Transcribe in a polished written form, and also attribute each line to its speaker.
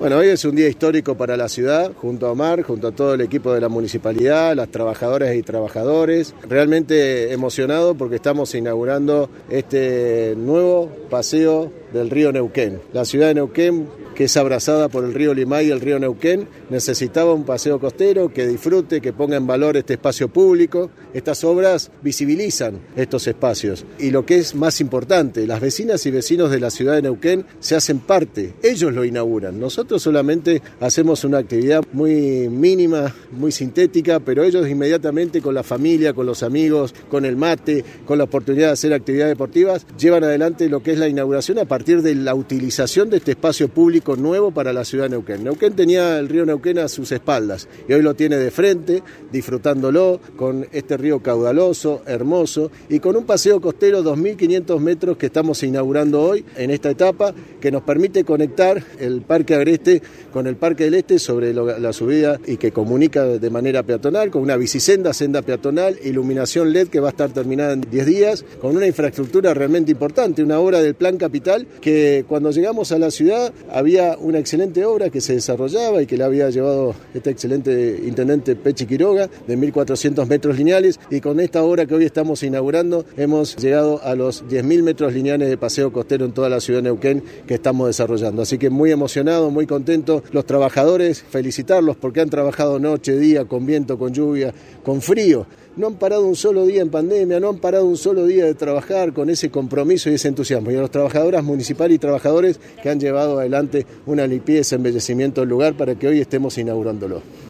Speaker 1: Bueno, hoy es un día histórico para la ciudad, junto a Omar, junto a todo el equipo de la municipalidad, las trabajadoras y trabajadores. Realmente emocionado porque estamos inaugurando este nuevo paseo del río Neuquén. La ciudad de Neuquén, que es abrazada por el río Limay y el río Neuquén, necesitaba un paseo costero que disfrute, que ponga en valor este espacio público. Estas obras visibilizan estos espacios. Y lo que es más importante, las vecinas y vecinos de la ciudad de Neuquén se hacen parte, ellos lo inauguran. Nosotros solamente hacemos una actividad muy mínima, muy sintética, pero ellos inmediatamente con la familia, con los amigos, con el mate, con la oportunidad de hacer actividades deportivas, llevan adelante lo que es la inauguración a partir de la utilización de este espacio público nuevo para la ciudad de Neuquén. Neuquén tenía el río Neuquén a sus espaldas y hoy lo tiene de frente, disfrutándolo con este río caudaloso, hermoso y con un paseo costero 2.500 metros que estamos inaugurando hoy en esta etapa que nos permite conectar el Parque Agreste con el Parque del Este sobre la subida y que comunica de manera peatonal con una bicisenda, senda peatonal, iluminación LED que va a estar terminada en 10 días, con una infraestructura realmente importante, una obra del Plan Capital que cuando llegamos a la ciudad había una excelente obra que se desarrollaba y que la había llevado este excelente intendente Pechi Quiroga de 1.400 metros lineales y con esta obra que hoy estamos inaugurando hemos llegado a los 10.000 metros lineales de paseo costero en toda la ciudad de Neuquén que estamos desarrollando. Así que muy emocionado, muy contento. Los trabajadores, felicitarlos porque han trabajado noche, día, con viento, con lluvia, con frío. No han parado un solo día en pandemia, no han parado un solo día de trabajar con ese compromiso y ese entusiasmo. Y a las trabajadoras municipales y trabajadores que han llevado adelante una limpieza, embellecimiento del lugar para que hoy estemos inaugurándolo.